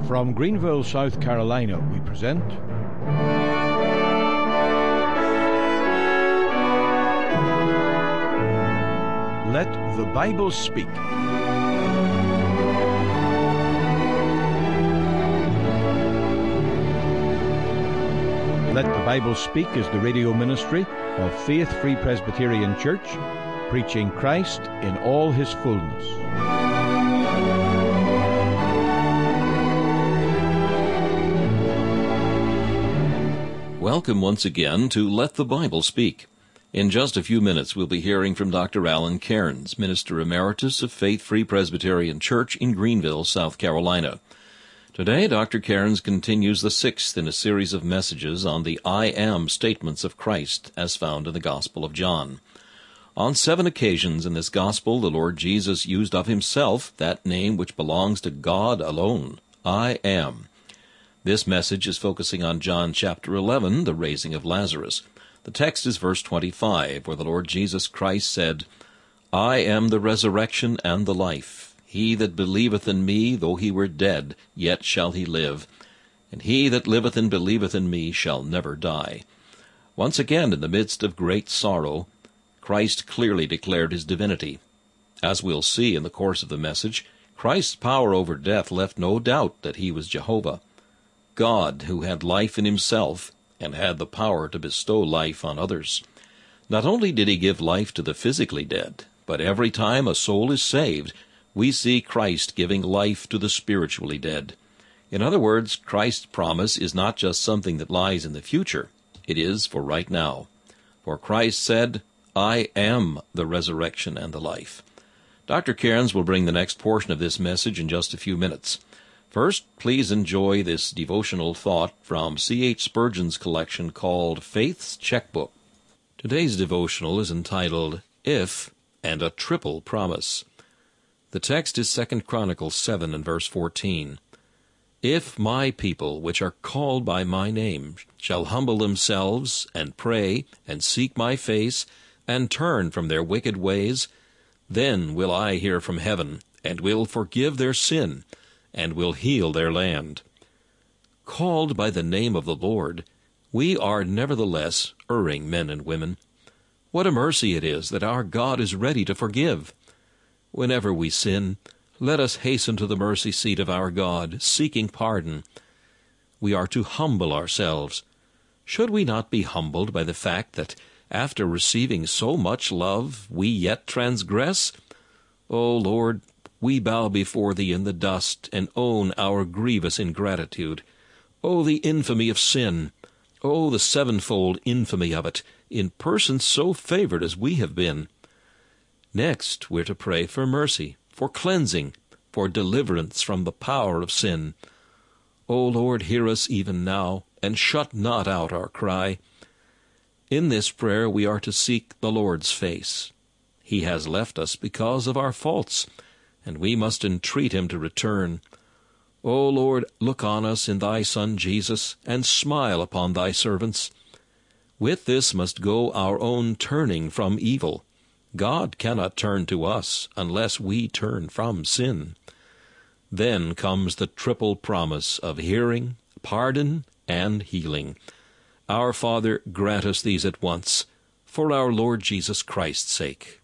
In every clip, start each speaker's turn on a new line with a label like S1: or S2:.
S1: From Greenville, South Carolina, we present Let the Bible Speak. Let the Bible Speak is the radio ministry of Faith Free Presbyterian Church, preaching Christ in all his fullness.
S2: Welcome once again to Let the Bible Speak. In just a few minutes we'll be hearing from Dr. Alan Cairns, Minister Emeritus of Faith Free Presbyterian Church in Greenville, South Carolina. Today, Dr. Cairns continues the sixth in a series of messages on the I Am statements of Christ as found in the Gospel of John. On 7 occasions in this Gospel, the Lord Jesus used of himself that name which belongs to God alone, I Am. This message is focusing on John chapter 11, the raising of Lazarus. The text is verse 25, where the Lord Jesus Christ said, I am the resurrection and the life. He that believeth in me, though he were dead, yet shall he live. And he that liveth and believeth in me shall never die. Once again, in the midst of great sorrow, Christ clearly declared his divinity. As we'll see in the course of the message, Christ's power over death left no doubt that he was Jehovah, God who had life in himself and had the power to bestow life on others. Not only did he give life to the physically dead, but every time a soul is saved, we see Christ giving life to the spiritually dead. In other words, Christ's promise is not just something that lies in the future. It is for right now. For Christ said, I am the resurrection and the life. Dr. Cairns will bring the next portion of this message in just a few minutes. First, please enjoy this devotional thought from C.H. Spurgeon's collection called Faith's Checkbook. Today's devotional is entitled, If and a Triple Promise. The text is 2 Chronicles 7 and verse 14. If my people, which are called by my name, shall humble themselves, and pray, and seek my face, and turn from their wicked ways, then will I hear from heaven, and will forgive their sin, and will heal their land. Called by the name of the Lord, we are nevertheless erring men and women. What a mercy it is that our God is ready to forgive. Whenever we sin, let us hasten to the mercy seat of our God, seeking pardon. We are to humble ourselves. Should we not be humbled by the fact that, after receiving so much love, we yet transgress? O Lord, we bow before Thee in the dust, and own our grievous ingratitude. O the infamy of sin! O the sevenfold infamy of it, in persons so favored as we have been! Next, we're to pray for mercy, for cleansing, for deliverance from the power of sin. O Lord, hear us even now, and shut not out our cry. In this prayer we are to seek the Lord's face. He has left us because of our faults, and we must entreat him to return. O Lord, look on us in thy Son Jesus, and smile upon thy servants. With this must go our own turning from evil. God cannot turn to us unless we turn from sin. Then comes the triple promise of hearing, pardon, and healing. Our Father, grant us these at once, for our Lord Jesus Christ's sake.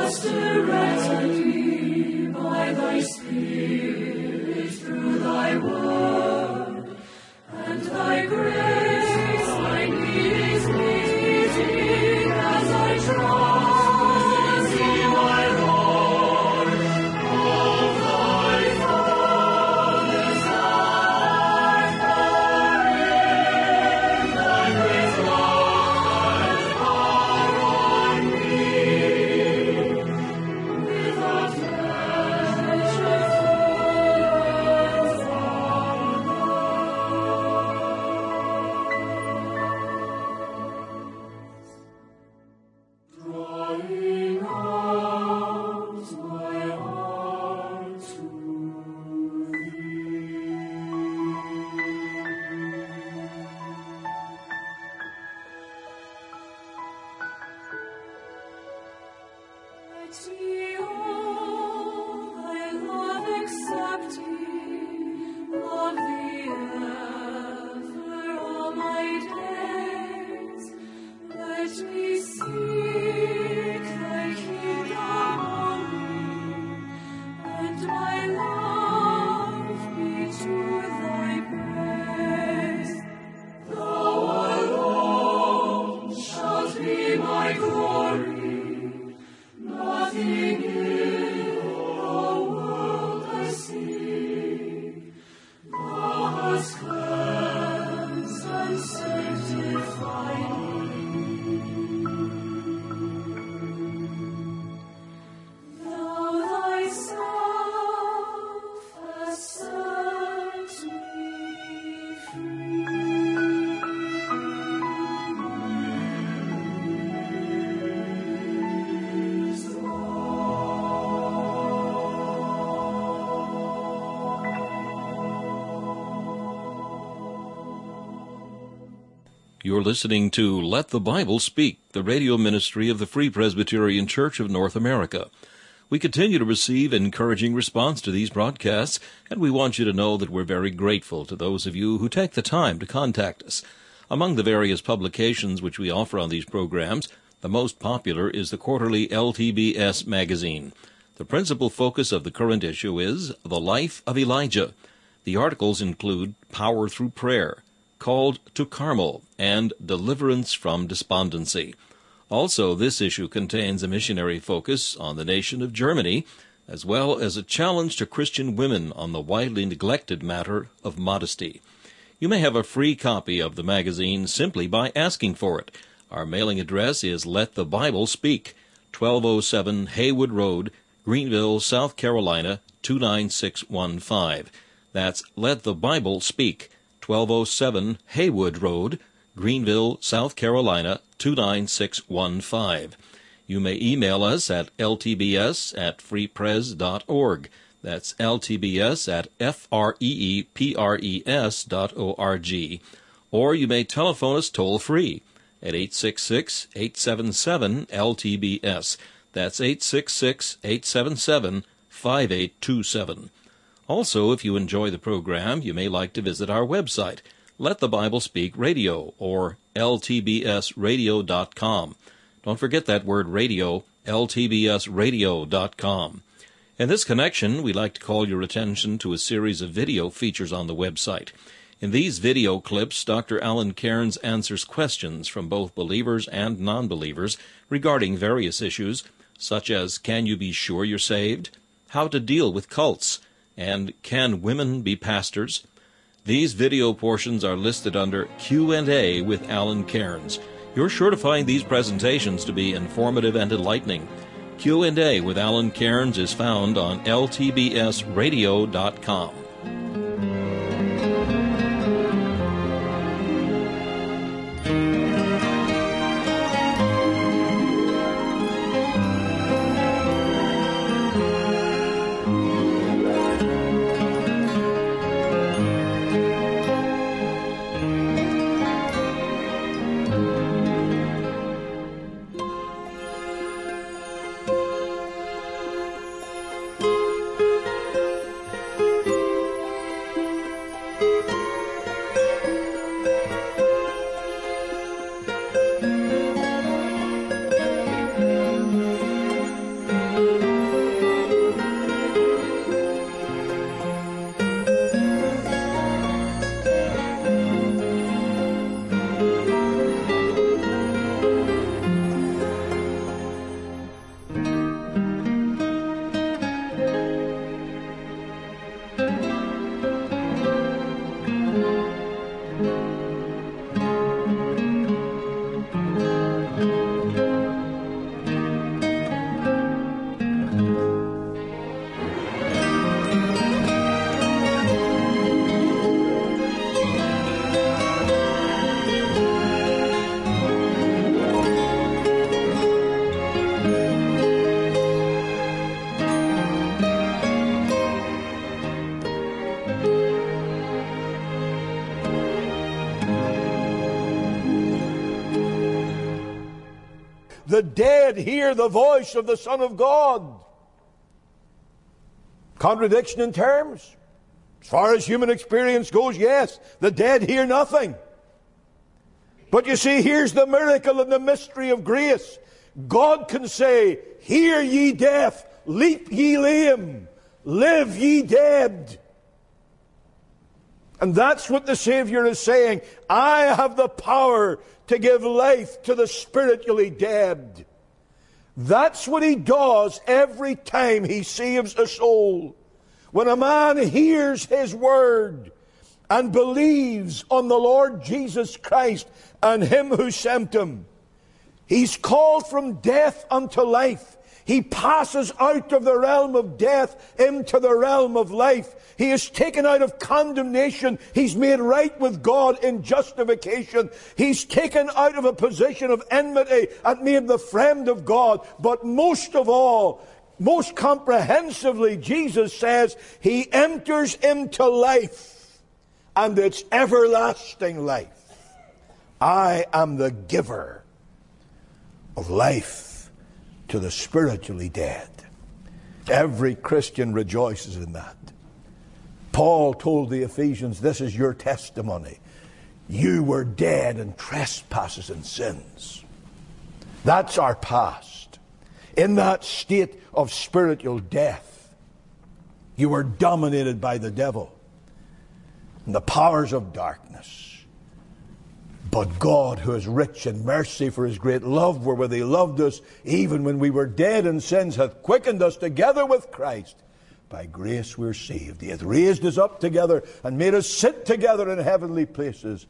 S3: hast directed me by thy Spirit through thy word, and thy grace I need is meeting as I trust in thee, my Lord. Of thy fullness art therein, thy great love and power on me. Without measure full and drawing out my heart to thee. Let me all thy love accepting, love thee ever all my days. Let me seek thy kingdom only, and my life be to thy praise. Thou alone shalt be my glory. Nothing in the world I see. Thou hast cleansed and sanctified me. Thou thyself hast set me
S2: You're listening to Let the Bible Speak, the radio ministry of the Free Presbyterian Church of North America. We continue to receive encouraging response to these broadcasts, and we want you to know that we're very grateful to those of you who take the time to contact us. Among the various publications which we offer on these programs, the most popular is the quarterly LTBS magazine. The principal focus of the current issue is The Life of Elijah. The articles include Power Through Prayer, Called to Carmel, and Deliverance from Despondency. Also, this issue contains a missionary focus on the nation of Germany, as well as a challenge to Christian women on the widely neglected matter of modesty. You may have a free copy of the magazine simply by asking for it. Our mailing address is Let the Bible Speak, 1207 Haywood Road, Greenville, South Carolina, 29615. That's Let the Bible Speak, 1207 Haywood Road, Greenville, South Carolina, 29615. You may email us at ltbs@freepres.org. That's ltbs@freepres.org. Or you may telephone us toll-free at 866-877-LTBS. That's 866-877-5827. Also, if you enjoy the program, you may like to visit our website, Let the Bible Speak Radio, or ltbsradio.com. Don't forget that word radio, ltbsradio.com. In this connection, we'd like to call your attention to a series of video features on the website. In these video clips, Dr. Alan Cairns answers questions from both believers and non-believers regarding various issues, such as can you be sure you're saved, how to deal with cults, and can women be pastors? These video portions are listed under Q&A with Alan Cairns. You're sure to find these presentations to be informative and enlightening. Q&A with Alan Cairns is found on ltbsradio.com.
S1: The dead hear the voice of the Son of God. Contradiction in terms. As far as human experience goes, yes, the dead hear nothing. But you see, here's the miracle and the mystery of grace. God can say, "Hear ye deaf, leap ye lame, live ye dead." And that's what the Savior is saying. I have the power to give life to the spiritually dead. That's what He does every time He saves a soul. When a man hears His word and believes on the Lord Jesus Christ and Him who sent Him, he's called from death unto life. He passes out of the realm of death into the realm of life. He is taken out of condemnation. He's made right with God in justification. He's taken out of a position of enmity and made the friend of God. But most of all, most comprehensively, Jesus says He enters into life, and it's everlasting life. I am the giver of life to the spiritually dead. Every Christian rejoices in that. Paul told the Ephesians, this is your testimony. You were dead in trespasses and sins. That's our past. In that state of spiritual death, you were dominated by the devil and the powers of darkness. But God, who is rich in mercy for His great love, wherewith He loved us, even when we were dead in sins, hath quickened us together with Christ. By grace we're saved. He hath raised us up together and made us sit together in heavenly places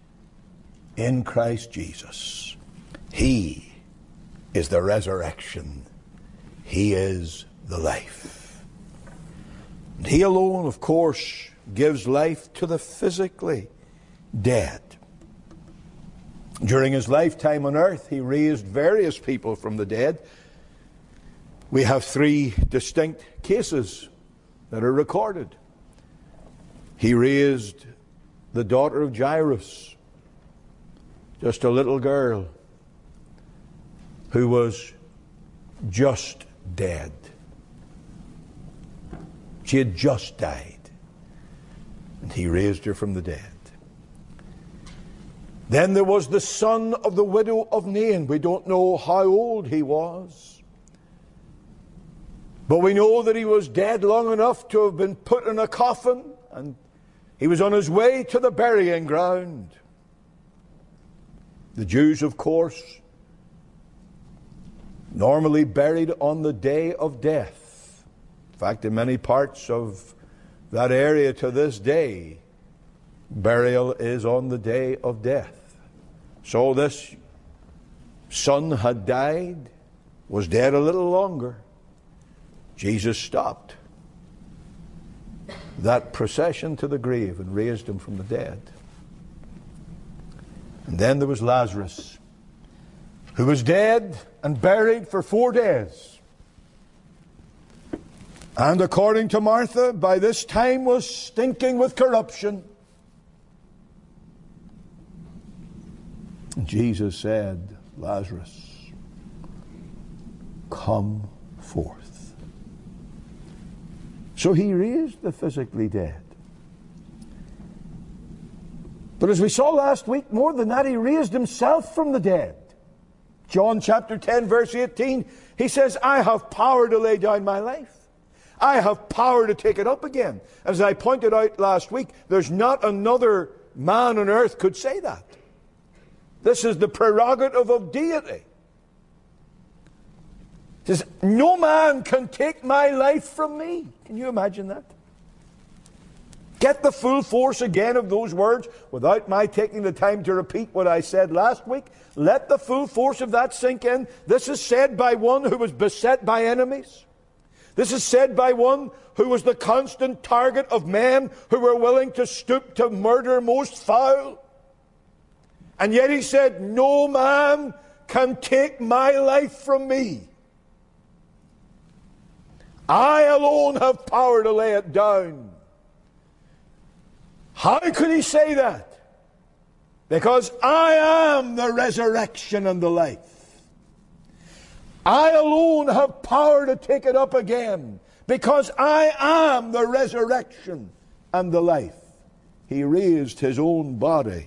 S1: in Christ Jesus. He is the resurrection. He is the life. And He alone, of course, gives life to the physically dead. During His lifetime on earth, He raised various people from the dead. We have 3 distinct cases that are recorded. He raised the daughter of Jairus, just a little girl who was just dead. She had just died, and He raised her from the dead. Then there was the son of the widow of Nain. We don't know how old he was, but we know that he was dead long enough to have been put in a coffin, and he was on his way to the burying ground. The Jews, of course, normally buried on the day of death. In fact, in many parts of that area to this day, burial is on the day of death. So this son had died, was dead a little longer. Jesus stopped that procession to the grave and raised him from the dead. And then there was Lazarus, who was dead and buried for 4 days. And according to Martha, by this time was stinking with corruption. Jesus said, Lazarus, come forth. So he raised the physically dead. But as we saw last week, more than that, he raised himself from the dead. John chapter 10, verse 18, he says, I have power to lay down my life. I have power to take it up again. As I pointed out last week, there's not another man on earth could say that. This is the prerogative of deity. It says, no man can take my life from me. Can you imagine that? Get the full force again of those words without my taking the time to repeat what I said last week. Let the full force of that sink in. This is said by one who was beset by enemies. This is said by one who was the constant target of men who were willing to stoop to murder most foul. And yet he said, no man can take my life from me. I alone have power to lay it down. How could he say that? Because I am the resurrection and the life. I alone have power to take it up again, because I am the resurrection and the life. He raised his own body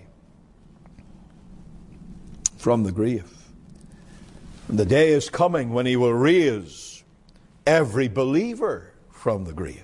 S1: from the grave. And the day is coming when he will raise every believer from the grave.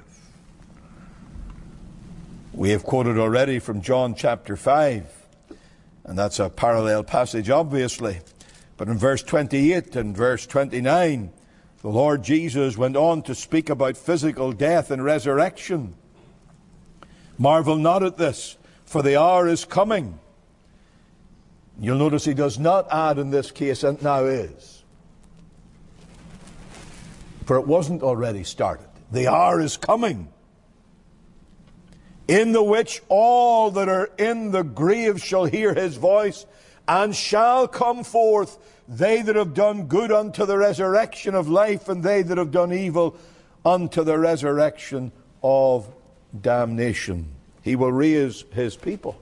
S1: We have quoted already from John chapter 5, and that's a parallel passage obviously. But in verse 28 and verse 29, the Lord Jesus went on to speak about physical death and resurrection. Marvel not at this, for the hour is coming. You'll notice he does not add in this case, and now is. For it wasn't already started. The hour is coming, in the which all that are in the grave shall hear his voice, and shall come forth, they that have done good unto the resurrection of life, and they that have done evil unto the resurrection of damnation. He will raise his people.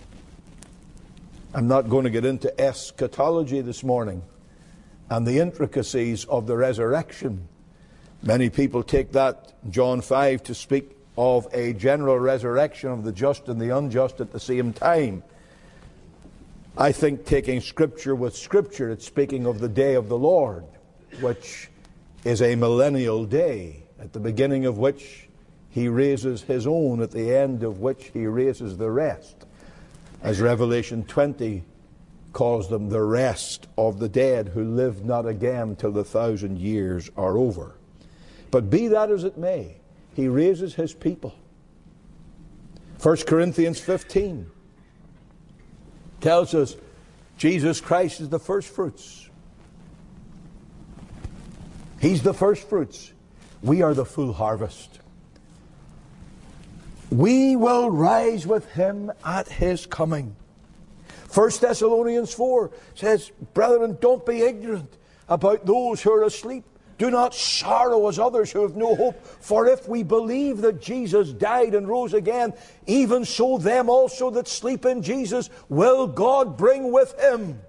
S1: I'm not going to get into eschatology this morning and the intricacies of the resurrection. Many people take that, John 5, to speak of a general resurrection of the just and the unjust at the same time. I think taking Scripture with Scripture, it's speaking of the day of the Lord, which is a millennial day, at the beginning of which he raises his own, at the end of which he raises the rest. As Revelation 20 calls them, the rest of the dead who live not again till the 1,000 years are over. But be that as it may, he raises his people. 1 Corinthians 15 tells us Jesus Christ is the first fruits. He's the first fruits. We are the full harvest. We will rise with him at his coming. 1 Thessalonians 4 says, brethren, don't be ignorant about those who are asleep. Do not sorrow as others who have no hope. For if we believe that Jesus died and rose again, even so them also that sleep in Jesus will God bring with him.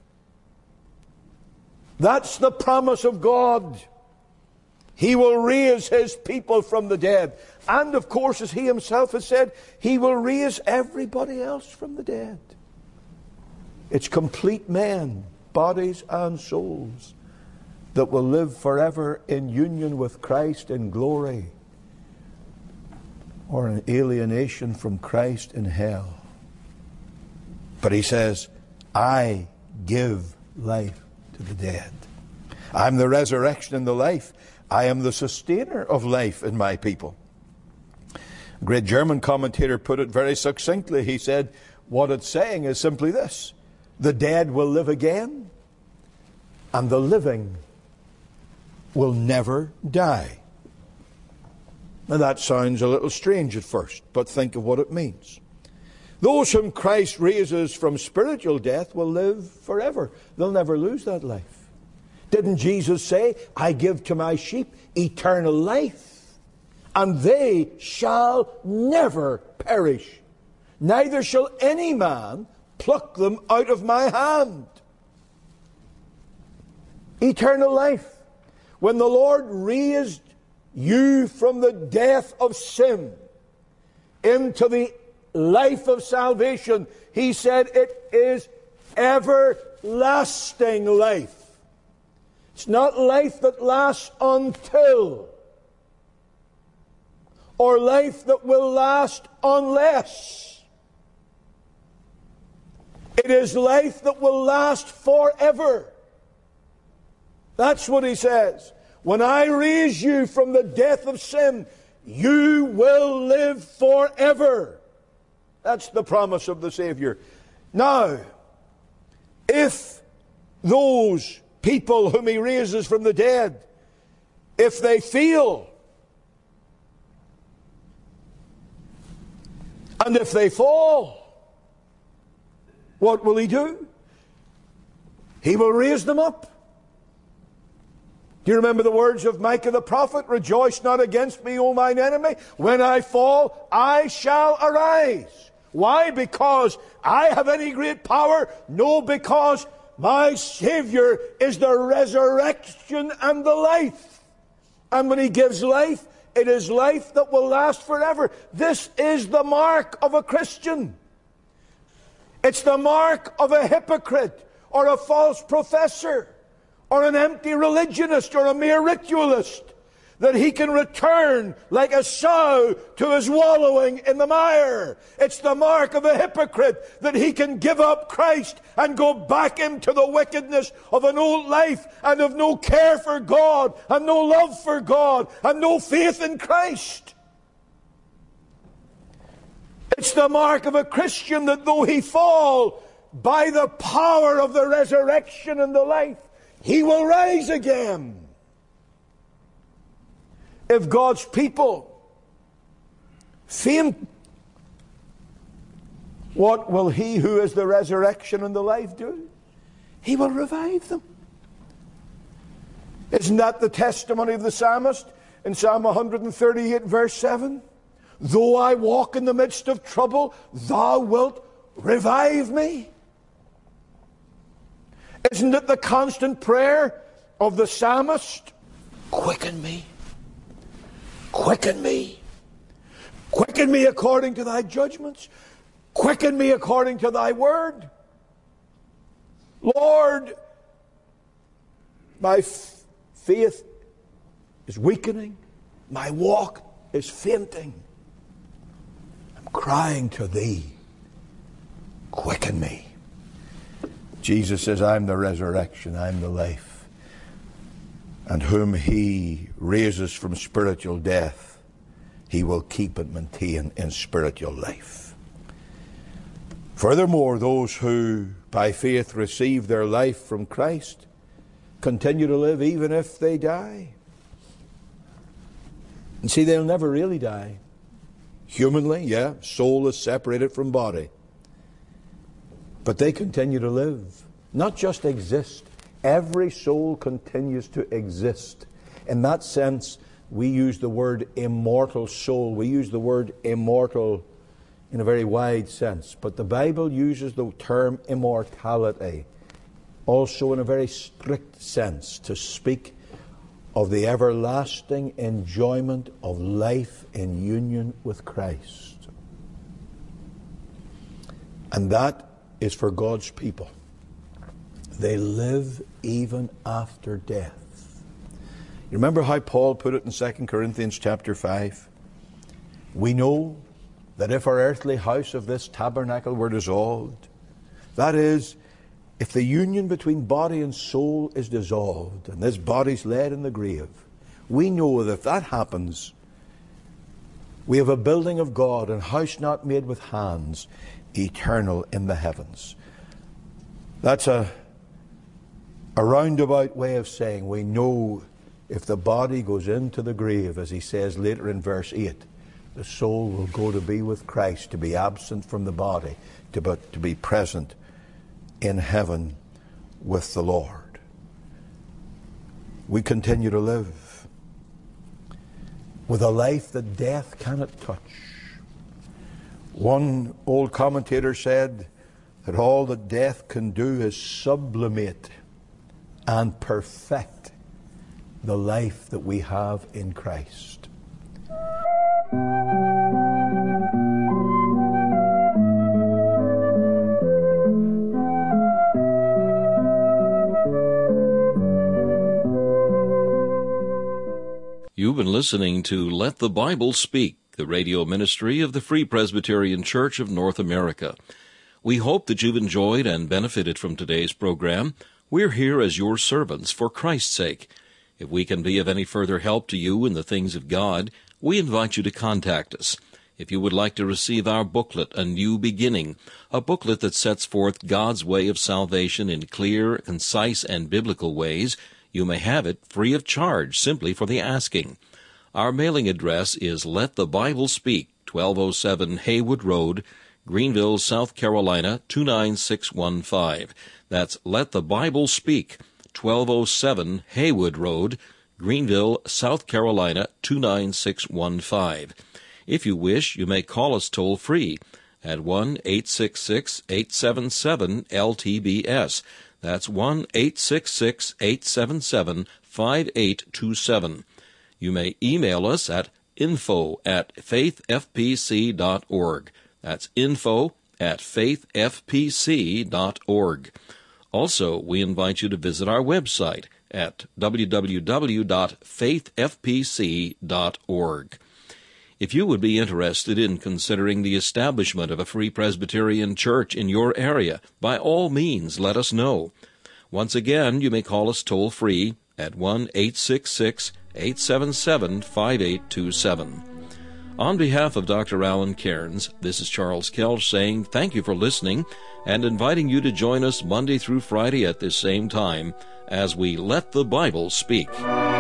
S1: That's the promise of God. He will raise his people from the dead. And of course, as he himself has said, he will raise everybody else from the dead. It's complete men, bodies and souls, that will live forever in union with Christ in glory, or in alienation from Christ in hell. But he says, I give life to the dead. I'm the resurrection and the life. I am the sustainer of life in my people. A great German commentator put it very succinctly. He said, what it's saying is simply this: the dead will live again, and the living will never die. Now that sounds a little strange at first, but think of what it means. Those whom Christ raises from spiritual death will live forever. They'll never lose that life. Didn't Jesus say, I give to my sheep eternal life, and they shall never perish, neither shall any man pluck them out of my hand. Eternal life. When the Lord raised you from the death of sin into the life of salvation, he said it is everlasting life. It's not life that lasts until, or life that will last unless. It is life that will last forever. That's what he says. When I raise you from the death of sin, you will live forever. That's the promise of the Savior. Now, if those people whom he raises from the dead, if they fail, and if they fall, what will he do? He will raise them up. Do you remember the words of Micah the prophet? Rejoice not against me, O mine enemy. When I fall, I shall arise. Why? Because I have any great power? No, because my Savior is the resurrection and the life. And when he gives life, it is life that will last forever. This is the mark of a Christian. It's the mark of a hypocrite, or a false professor, or an empty religionist, or a mere ritualist, that he can return like a sow to his wallowing in the mire. It's the mark of a hypocrite that he can give up Christ and go back into the wickedness of an old life, and of no care for God, and no love for God, and no faith in Christ. It's the mark of a Christian that though he fall, by the power of the resurrection and the life, he will rise again. If God's people faint, what will he who is the resurrection and the life do? He will revive them. Isn't that the testimony of the psalmist in Psalm 138 verse 7? Though I walk in the midst of trouble, thou wilt revive me. Isn't it the constant prayer of the psalmist? Quicken me. Quicken me. Quicken me according to thy judgments. Quicken me according to thy word. Lord, my faith is weakening. My walk is fainting. I'm crying to thee. Quicken me. Jesus says, I'm the resurrection, I'm the life. And whom he raises from spiritual death, he will keep and maintain in spiritual life. Furthermore, those who by faith receive their life from Christ continue to live even if they die. And see, they'll never really die. Humanly, yeah, soul is separated from body. But they continue to live, not just exist. Every soul continues to exist. In that sense, we use the word immortal soul. We use the word immortal in a very wide sense. But the Bible uses the term immortality also in a very strict sense to speak of the everlasting enjoyment of life in union with Christ. And that is for God's people. They live even after death. You remember how Paul put it in 2 Corinthians chapter 5? We know that if our earthly house of this tabernacle were dissolved, that is, if the union between body and soul is dissolved and this body's laid in the grave, we know that if that happens, we have a building of God, and house not made with hands, eternal in the heavens. That's a roundabout way of saying we know if the body goes into the grave, as he says later in verse 8, the soul will go to be with Christ, to be absent from the body, to be present in heaven with the Lord. We continue to live with a life that death cannot touch. One old commentator said that all that death can do is sublimate and perfect the life that we have in Christ.
S2: You've been listening to Let the Bible Speak, the radio ministry of the Free Presbyterian Church of North America. We hope that you've enjoyed and benefited from today's program. We're here as your servants for Christ's sake. If we can be of any further help to you in the things of God, we invite you to contact us. If you would like to receive our booklet, A New Beginning, a booklet that sets forth God's way of salvation in clear, concise, and biblical ways, you may have it free of charge simply for the asking. Our mailing address is Let the Bible Speak, 1207 Haywood Road, Greenville, South Carolina, 29615. That's Let the Bible Speak, 1207 Haywood Road, Greenville, South Carolina, 29615. If you wish, you may call us toll-free at 1-866-877-LTBS. That's 1-866-877-5827. You may email us at info@faithfpc.org. That's info@faithfpc.org. Also, we invite you to visit our website at www.faithfpc.org. If you would be interested in considering the establishment of a Free Presbyterian Church in your area, by all means let us know. Once again, you may call us toll-free at 1-866-877-5827. On behalf of Dr. Alan Cairns, this is Charles Kelch saying thank you for listening and inviting you to join us Monday through Friday at this same time as we Let the Bible Speak.